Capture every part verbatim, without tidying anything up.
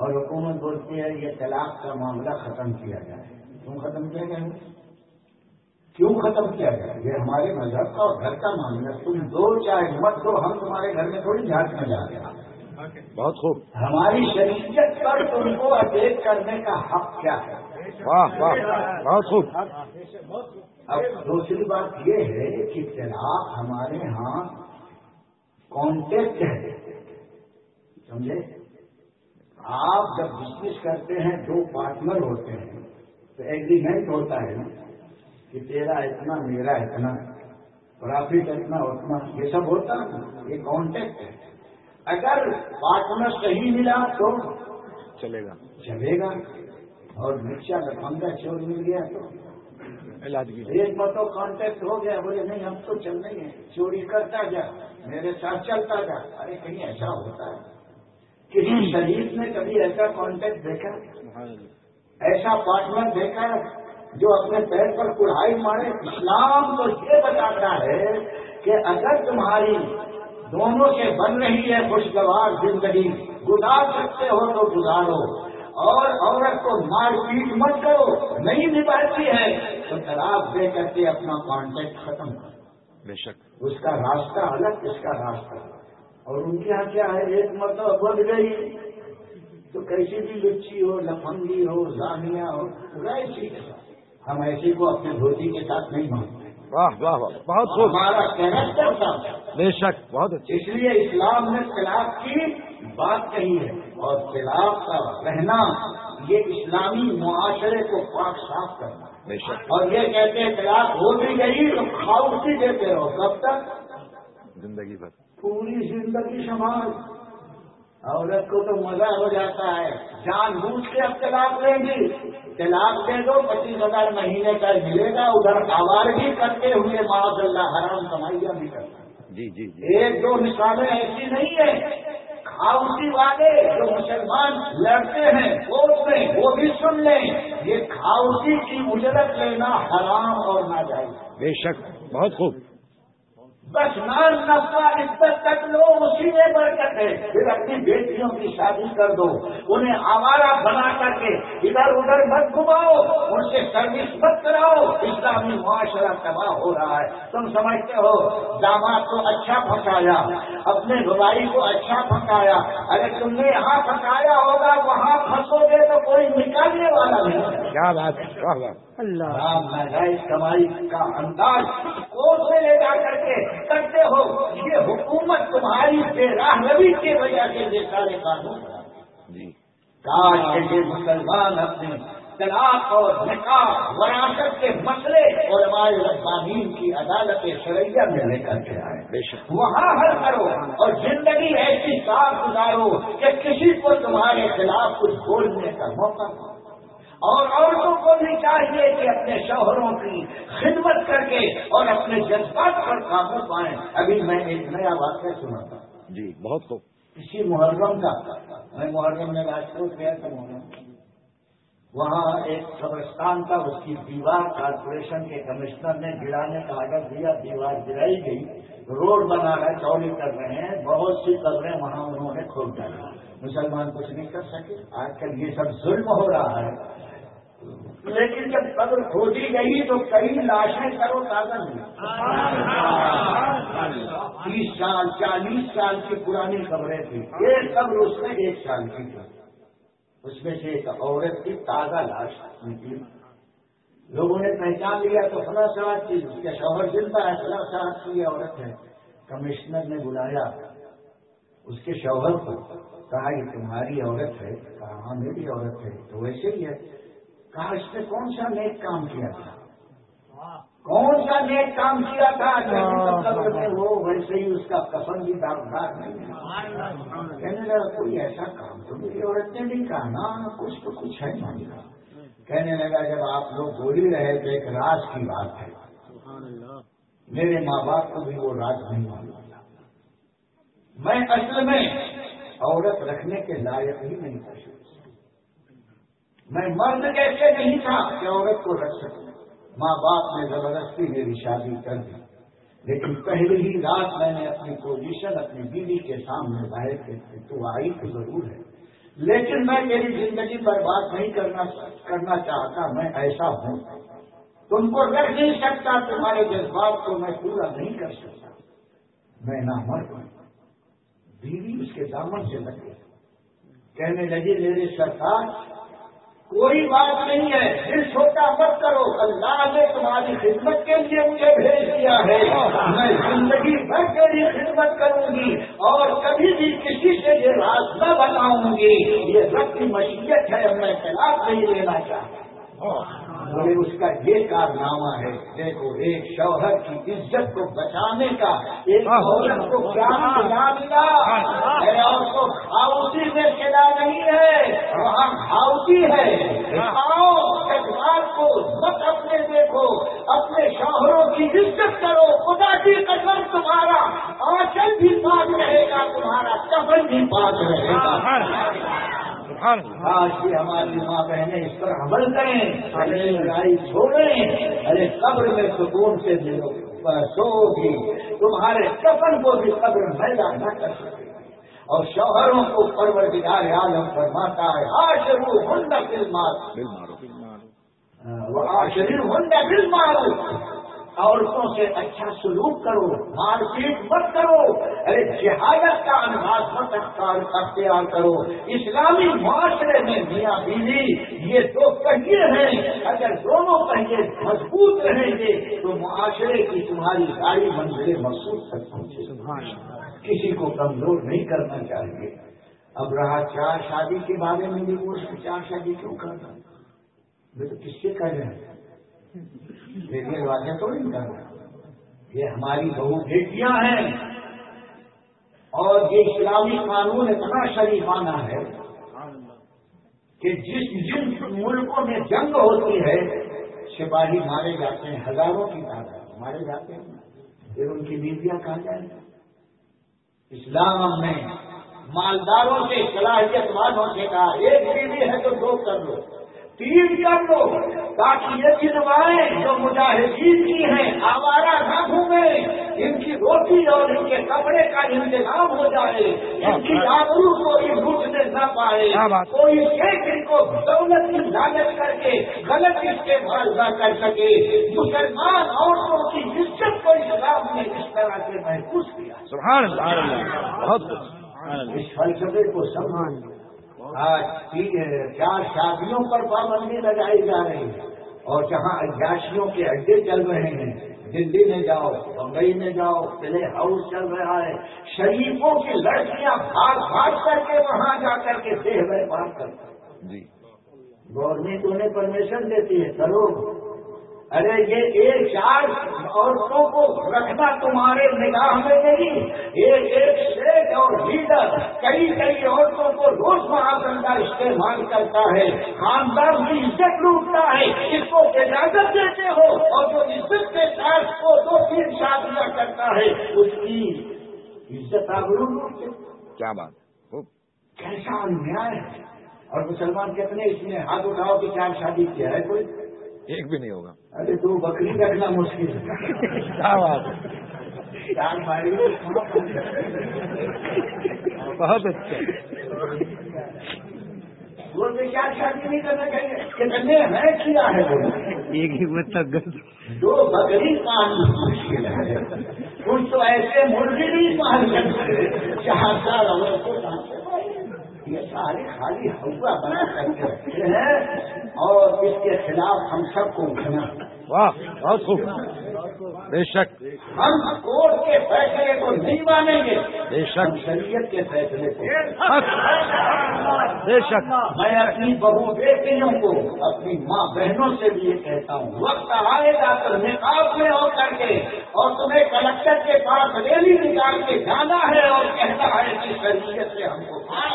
اور حکومت بولتی ہے یہ طلاق کا معاملہ ختم کیا جائے. کیوں ختم کیا جائے؟ کیوں ختم کیا جائے؟ یہ ہمارے مذہب کا اور گھر کا معاملہ. تم دو چاہے مت دو، ہم تمہارے گھر میں تھوڑی جھانکنے جا رہے ہیں. بہت خوب. ہماری شریعت پر تم کو اٹیک کرنے کا حق کیا ہے؟ واہ واہ بہت خوب. اب دوسری بات یہ ہے کہ طلاق ہمارے ہاں کانٹیکٹ ہے، سمجھے؟ آپ جب بزنس کرتے ہیں دو پارٹنر ہوتے ہیں تو ایگریمنٹ ہوتا ہے نا کہ تیرا اتنا میرا اتنا پرافٹ اتنا اتنا، یہ سب ہوتا ہے، یہ کانٹیکٹ ہے. اگر پارٹنر صحیح ملا تو چلے گا چلے گا، اور رکشا کا پندرہ چور مل گیا تو علاج کی ایک بتاؤ کانٹیکٹ ہو گیا، بولے نہیں ہم تو چل رہے ہیں، چوری کرتا جا میرے ساتھ چلتا جا. ارے کہیں ایسا ہوتا ہے؟ کسی شریف نے کبھی ایسا کانٹیکٹ دیکھا؟ ایسا پارٹنر دیکھا جو اپنے پیر پر کڑھائی مارے؟ اسلام تو یہ بتاتا ہے کہ اگر تمہاری دونوں سے بن رہی ہے خوشگوار زندگی، گزار سکتے ہو تو گزارو، اور عورت کو مار پیٹ مت کرو، نہیں نبھاتی ہے تو طلاق دے کر کے اپنا کانٹیکٹ ختم کرو. بے شک. اس کا راستہ الگ، اس کا راستہ الگ. اور ان کے یہاں کیا ہے، ایک مرتبہ بن گئی تو کیسی بھی لچی ہو، لفنگی ہو، زانیہ ہو، ایسی ہم ایسی کو اپنے دھوتی کے ساتھ نہیں مانتے. واہ واہ واہ بہت خوب. ہمارا کیریکٹر تھا. بے شک بہت اچھا. اس لیے اسلام نے طلاق کی بات کہی ہے، اور طلاق کا رہنا یہ اسلامی معاشرے کو پاک صاف کرنا. بے شک. اور یہ کہتے ہیں طلاق ہو بھی گئی تو خاموشی دیتے رہو. کب تک؟ زندگی بھر. پوری زندگی سنبھال. عورت کو تو مزہ ہو جاتا ہے، جان بوجھ کے اب طلاق لیں گی. طلاق دے دو، پچیس ہزار مہینے کا ملے گا، ادھر آوارگی کرتے ہوئے معاذ اللہ حرام کمائیاں بھی کرتا. جی جی جی. ایک دو مثالیں ایسی نہیں ہیں. کھاؤسی والے جو مسلمان لڑتے ہیں کوٹ میں وہ بھی سن لیں، یہ کھاؤسی کی اجرت لینا حرام اور ناجائز. بے شک بہت خوب. بس نان نفع عزت تک لو، اسی میں برکت ہے. پھر اپنی بیٹیوں کی شادی کر دو، انہیں آوارہ بنا کر کے ادھر ادھر مت گھماؤ، ان سے سروس مت کراؤ. اسلامی معاشرہ تباہ ہو رہا ہے. تم سمجھتے ہو داماد کو اچھا پھنسایا، اپنے بھائی کو اچھا پھنسایا. ارے تم نے یہاں پھنسایا ہوگا، وہاں پھنسو گے تو کوئی نکالنے والا نہیں. کیا بات ہے. واہ واہ. حرام ناجائز کمائی کا انداز کوٹ سے لے جا کر کے کرتے ہو. یہ حکومت تمہاری بے راہ روی کی وجہ سے یہ سارے قانون جی. کاش کے یہ مسلمان اپنے طلاق اور نکاح وراثت کے مسئلے علماء ربانین کی عدالت شرعیہ میں لے کر کے آئے، وہاں حل کرو اور زندگی ایسی صاف گزارو کہ کسی کو تمہارے خلاف کچھ بولنے کا موقع ہو. اور عورتوں کو بھی چاہیے کہ اپنے شوہروں کی خدمت کر کے اور اپنے جذبات پر قابو پائیں. ابھی میں ایک نیا واقعہ سنا تھا. جی بہت خوب. اسی محرم کا، میں محرم میں راجپوت گیا تھا. محرم وہاں ایک قبرستان تھا، اس کی دیوار کارپوریشن کے کمشنر نے گرانے کا آرڈر دیا. دیوار گرائی گئی، روڈ بنا رہے، چوڑی کر رہے ہیں، بہت سی قبریں وہاں انہوں نے کھود ڈالی. مسلمان کچھ نہیں کر سکے. آج کل یہ سب ظلم ہو رہا ہے. لیکن جب قبر کھودی گئی تو کئی لاشیں کرو تازہ ہوئی. تیس سال چالیس سال کی پرانی قبریں تھیں. ایک قبر اس میں ایک سال کی تھی، اس میں سے ایک عورت کی تازہ لاش نکلی. لوگوں نے پہچان لیا تو فلاں صاحب کی، اس کے شوہر زندہ ہے، فلاں صاحب کی عورت ہے. کمشنر نے بلایا اس کے شوہر کو، کہا یہ تمہاری عورت ہے؟ کہا ہاں میری عورت ہے. تو ویسے ہی ہے. کہا اس نے کون سا نیک کام کیا تھا؟ کون سا نیک کام کیا تھا قبر میں وہ ویسے ہی اس کا کفن بھی داغدار نہیں ہے. کہنے لگا کوئی ایسا کام تو میری عورت نے نہیں کہا. نا کچھ تو کچھ ہے نہیں. کہنے لگا جب آپ لوگ بول ہی رہے تو ایک راز کی بات ہے. میرے ماں باپ کو بھی وہ راز نہیں معلوم تھا. میں اصل میں عورت رکھنے کے لائق ہی نہیں تھا. میں مرد کیسے نہیں تھا کہ عورت کو رکھ سکوں. ماں باپ نے زبردستی میری شادی کر دی. لیکن پہلی ہی رات میں نے اپنی پوزیشن اپنی بیوی کے سامنے ظاہر کی. تو آئی تو ضرور ہے، لیکن میں میری زندگی برباد نہیں کرنا کرنا چاہتا، میں ایسا ہوں، تم کو رکھ نہیں سکتا، تمہارے جذبات کو میں پورا نہیں کر سکتا، میں نہ مرد ہوں۔ بیوی اس کے دامن سے لگے، کہنے لگی میرے سرکار کوئی بات نہیں ہے، دل چھوٹا مت کرو، اللہ نے تمہاری خدمت کے لیے مجھے بھیج دیا ہے، میں زندگی بھر تیری خدمت کروں گی اور کبھی بھی کسی سے یہ راز نہ بتاؤں گی، یہ رب کی مشیت ہے، میں طلاق نہیں لینا چاہتا۔ بولے اس کا یہ کارنامہ ہے، دیکھو ایک شوہر کی عزت کو بچانے کا، ایک عورت کو کیا ملا ملا اور کو ہاؤسی میں کھلا نہیں ہے، وہاں ہاؤسی ہے۔ آؤ جذبات کو مت اپنے دیکھو، اپنے شوہروں کی عزت کرو، خدا کی قسم تمہارا آنچل بھی پاک رہے گا، تمہارا کفن بھی پاک رہے گا۔ آج بھی ہماری ماں بہنیں اس پر عمل کریں، ارے لڑائی چھوڑیں، ارے قبر میں سکون سے سو گی، تمہارے کفن کو بھی قبر میدان نہ کر سکے۔ اور شوہروں کو پروردگار عالم فرماتا ہے عاشرو ہن بالمعروف، وہ عاشرو ہن بالمعروف، عورتوں سے اچھا سلوک کرو، مار پیٹ مت کرو، ارے جہالت کا انداز مت اختیار کرو۔ اسلامی معاشرے میں میاں بیوی یہ دو پہیے ہیں، اگر دونوں پہیے مضبوط رہیں گے تو معاشرے کی تمہاری ساری منزلیں مقصود تک پہنچے۔ کسی کو کمزور نہیں کرنا چاہیے۔ اب رہا چار شادی کے بارے میں بھی، وہ چار شادی کیوں کرنا؟ یہ تو کس سے کر رہے ہیں؟ دیکھنے والے تو نہیں کر رہے، یہ ہماری بہو بیٹیاں ہیں، اور یہ اسلامی قانون اتنا شریفانہ ہے کہ جس جن ملکوں میں جنگ ہوتی ہے سپاہی مارے جاتے ہیں، ہزاروں کی تعداد مارے جاتے ہیں، پھر ان کی بیویاں کہاں جائیں گے؟ اسلام نے مالداروں سے، صلاحیت والوں سے کہا ایک بیوی ہے تو دو کر لو، تین کر لو، تاکہ یہ جنوائیں جو مجاہدین کی ہیں آوارہ نہ گھومیں، ان کی روٹی اور ان کے کپڑے کا انتظام ہو جائے، ان کی آبرو کوئی لوٹنے نہ پائے، کوئی شیخ ان کو دولت کی لالچ کر کے غلط استعمال نہ کر سکے۔ مسلمان عورتوں کی عزت کو اسلام نے اس طرح سے محفوظ کیا۔ سبحان اللہ، بہت اس فلسفے کو سمجھنا۔ آج چار شادیوں پر پابندی لگائی جا رہی ہے، اور جہاں عیاشیوں کے اڈے چل رہے ہیں، دلی میں جاؤ، بمبئی میں جاؤ، پلے ہاؤس چل رہا ہے، شریفوں کی لڑکیاں بھاگ بھاگ کر کے وہاں جا کر کے دیہ ویپار کرتے ہیں۔ گورنمنٹ انہیں پرمیشن دیتی ہے، کرو۔ ارے یہ ایک چار عورتوں کو رکھنا تمہارے نگاہ میں نہیں، ایک ایک شیخ اور لیڈر کئی کئی عورتوں کو روز مرہ استعمال کرتا ہے، خاندان کی عزت لوٹتا ہے، اس کو اجازت دیتے ہو، اور جو عزت کے ساتھ کو دو تین شادیاں کرتا ہے اس کی عزت آبرو لوٹتے۔ کیا بات، کیسا انیائے ہے! اور مسلمان کتنے اس میں ہاتھ اٹھاؤ کہ چار شادی کیا ہے، کوئی ایک بھی نہیں ہوگا۔ ارے تو بکری رکھنا مشکل ہے، کیا بات، چار بھائی بہت اچھا۔ وہ بھی چار شادی نہیں کرنا چاہیے، کتنے ہیں کیا ہے وہ ایک ہی مطلب دو بکری کام مشکل ہے، کچھ تو ایسے مرغی نہیں پال سکتے چار سال عورت کو کام سے۔ یہ سارے خالی ہوا بنا کر کے رکھتے ہیں، اور اس کے خلاف ہم سب کو اٹھنا۔ واہ، بہت خوب، بے شک ہم کورٹ کے فیصلے کو نہیں مانیں گے، بے شک شریعت کے فیصلے کو۔ بے شک میں اپنی بہو بیٹیوں کو، اپنی ماں بہنوں سے بھی یہ کہتا ہوں، وقت آئے گا تو نقاب میں ہو کر کے، اور تمہیں کلکٹر کے پاس ریلی نکال کے جانا ہے اور کہنا ہے کہ شریعت سے ہم کو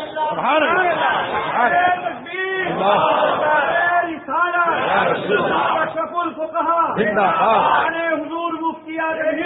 شکل کو کہا حضور مفتی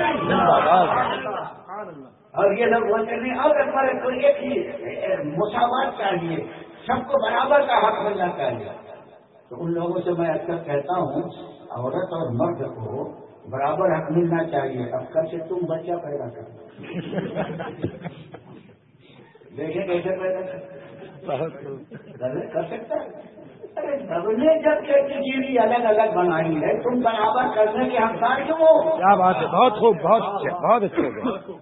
اور یہ لوگ بولتے نہیں، اور ہمارے کو ایک ہی مساوات چاہیے، سب کو برابر کا حق ملنا چاہیے۔ تو ان لوگوں سے میں اکثر کہتا ہوں عورت اور مرد کو برابر حق ملنا چاہیے، اب کل سے تم بچہ پیدا کرو، دیکھیں کیسے پیدا کر کر سکتا ہے؟ ارے سب نے جب کھیتی جیری الگ الگ بنائی ہے تم برابر کرنے کے حقدار کیوں ہو؟ کیا بات ہے، بہت خوب، بہت اچھے، بہت اچھے ہو گئے۔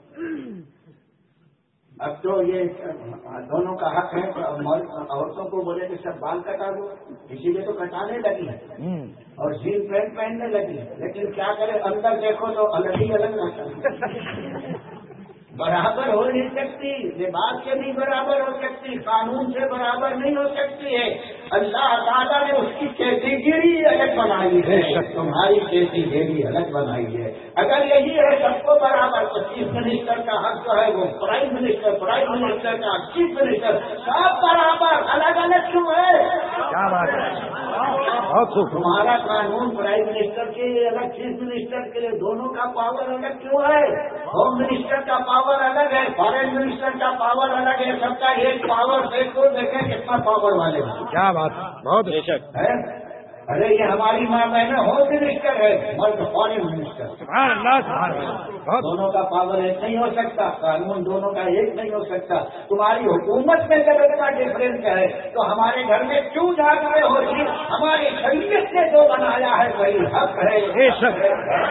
اب تو یہ دونوں کا حق ہے، عورتوں کو بولے کہ سب بال کٹا دو، اسی لیے تو کٹانے لگی ہے اور جین پینٹ پہننے لگی ہے، لیکن کیا کرے اندر دیکھو تو الگ ہی الگ رہتا برابر ہو نہیں سکتی، لباس سے نہیں برابر ہو سکتی، قانون سے برابر نہیں ہو سکتی ہے۔ اللہ تعالیٰ نے اس کی کیٹیگری الگ بنائی ہے، تمہاری کیٹیگری الگ بنائی ہے۔ اگر یہی ہے سب کو برابر تو چیف منسٹر کا حق جو ہے وہ پرائم منسٹر، پرائم منسٹر کا چیف منسٹر، سب برابر، الگ الگ کیوں ہے؟ کیا بات ہے، بہت خوب۔ تمہارا قانون پرائم منسٹر کے لیے الگ، چیف منسٹر کے لیے، دونوں کا پاور الگ کیوں ہے؟ ہوم منسٹر کا پاور الگ ہے، فارن منسٹر کا پاور الگ ہے، سب کا ایک پاور دیکھو، دیکھیں کتنا پاور والے ہیں۔ کیا بات ہے، بہت بے شک ہے؟ ارے یہ ہماری ماں بہن ہوم منسٹر ہے، مرد فارن منسٹر، سبحان اللہ، سبحان اللہ، بہت دونوں کا پاور ایک نہیں ہو سکتا، قانون دونوں کا ایک نہیں ہو سکتا۔ تمہاری حکومت میں جب اتنا ڈفرینس ہے تو ہمارے گھر میں کیوں جھاگ رہے ہو جی؟ ہماری شریعت نے جو بنایا ہے وہی حق ہے، بے شک،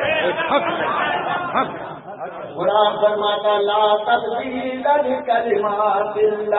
حق حق قرآن فرماتا لا تبدیل لکلمات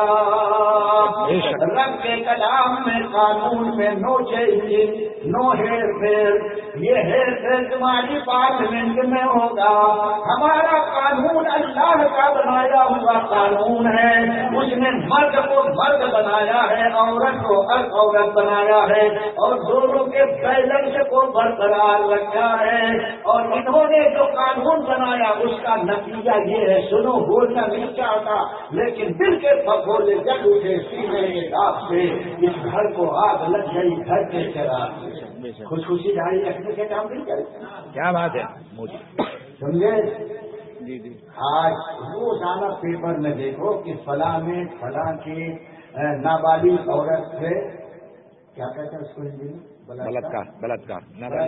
اللہ، رب کے کلام میں، قانون میں نو چینجنگ، نو ہیر پھیر۔ یہ ہیر پھیر تمہاری پارلیمنٹ میں ہوگا، ہمارا قانون اللہ کا بنایا ہوا قانون ہے، اس نے مرد کو مرد بنایا ہے، عورت کو عورت بنایا ہے، اور دونوں کے بیلنس کو برقرار رکھا ہے۔ اور انہوں نے جو قانون بنایا اس کا نتیجہ یہ ہے، سنو بولنا نہیں چاہتا لیکن دل کے پھپھولے جل اٹھے سینے کے داغ سے، اس گھر کو آگ لگ گئی گھر کے چراغ سے۔ خوش خوشی جاری رکھنے کے کام نہیں کرتے، کیا بات ہے مودی، سمجھے؟ جی جی، آج روزانہ پیپر میں دیکھو کہ فلاں میں فلاں کی نابالغ عورت سے کیا کہتے ہیں اس کو ہندی میں؟ بلاత్కాر بلاత్కాر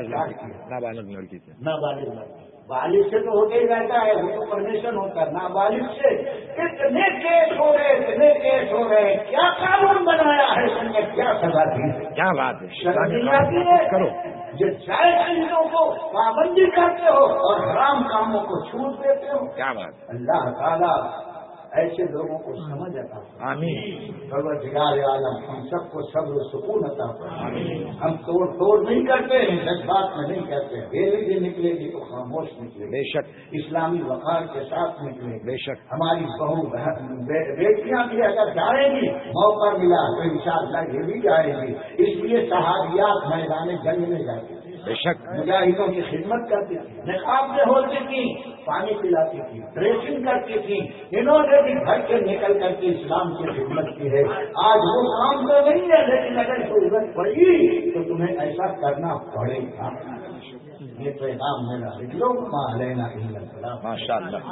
نابالغ لڑکی سے، نابالغ لڑکی، بالغ سے تو ہوتے ہی رہتا ہے، وہ تو پرمیشن ہوتا ہے، نابالغ سے کتنے کیس ہو رہے، اتنے کیس ہو رہے، کیا قانون بنایا ہے تم نے، کیا سزا دی؟ کیا بات ہے، شرم نہیں آتی ہے؟ کرو، جو جائز چیزوں کو پابندی کرتے ہو اور حرام کاموں کو چھوٹ دیتے ہو، کیا بات ہے، اللہ تعالیٰ ایسے لوگوں کو سمجھ آتا ہے۔ آمین، پروردگار عالم ہم سب کو صبر و سکون عطا فرمائے۔ ہم توڑ توڑ نہیں کرتے ہیں، جذبات میں نہیں کرتے، ریلی بھی نکلے گی تو خاموش نکلے گی، بے شک، اسلامی وقار کے ساتھ نکلے گی۔ بے شک، ہماری بہو بیٹیاں بھی اگر جائیں گی، موقع ملا تو انشاءاللہ یہ بھی جائیں گی، اس لیے صحابیات میدان جنگ میں جاتی تھی، بے شک، مجاہدوں کی خدمت کرتی تھی، نقاب میں ہوتی تھی، پانی پلاتی تھی، ڈریسنگ کرتی تھی، انہوں نے بھی گھر کے نکل کر کے اسلام کی خدمت کی ہے۔ آج وہ کام تو نہیں ہے، لیکن اگر ضرورت پڑی تو تمہیں ایسا کرنا پڑے گا۔ یہ پیغام میرا، لوگ ماں لینا ماشاء اللہ۔